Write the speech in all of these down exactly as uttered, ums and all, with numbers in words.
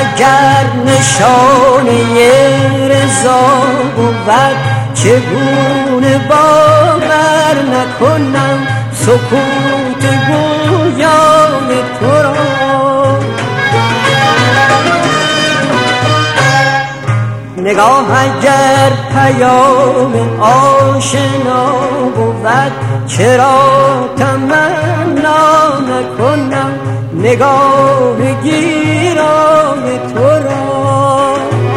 اگر نشانه رضا بود چگونه باور نکنم سکوت گویان تو را. نگاه اگر پیام آشنا بود چرا تمنا نکنم نگاه گیرای تو را.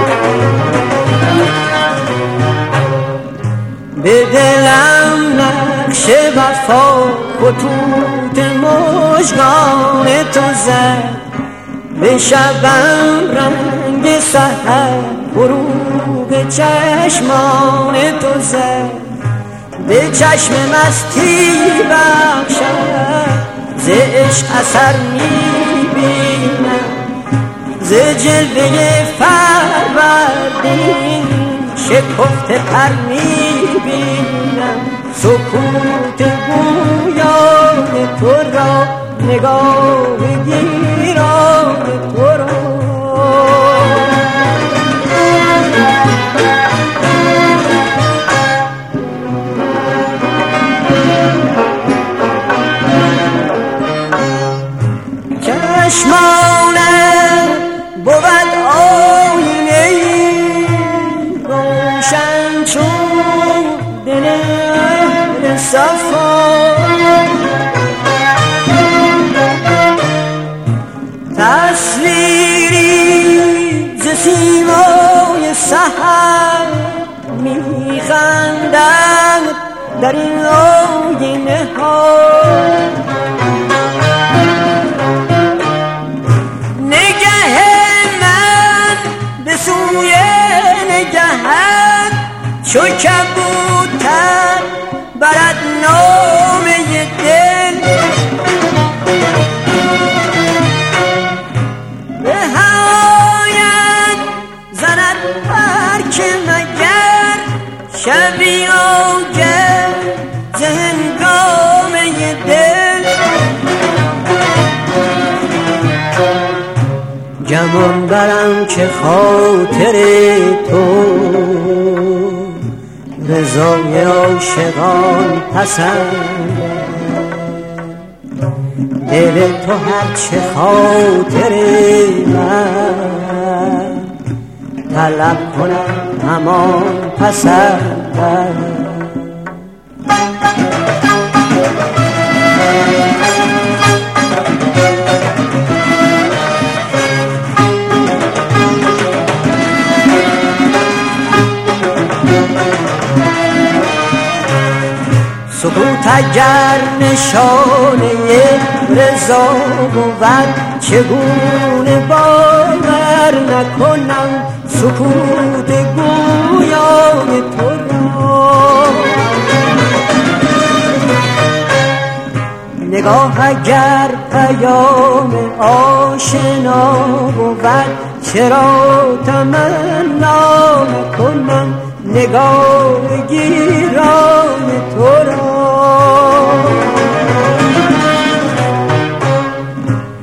به دلم نقش وفا خطوط مژگان تو زد، به شبم رنگ سحر غروب چشمان تو زد. به چشم مستی بخشد ز عشق اثر میبینم، ز جلوه فروردین شکفته پر میبینم سکوت گویان تو را، نگاه گیران تو را. چشمانت بود آینه‌ای روشن چون دل صفا، تصویری ز سیمای سحر میخندم در این آینه ها. سوی نگهت چو کبوتر برد نامه دل، به هوایت زند پر که مگر شبی آگه ز هنگامه دل. گمان برم که خاطر تو رضای عاشقان پسند، دل تو هرچه خاطر من طلب کنم همان پسند. سکوت اگر نشانه رضا بود چگونه باور نکنم سکوت گویان تو را. نگاه اگر پیام آشنا بود چرا تمنا نکنم نگاه گیران تو را.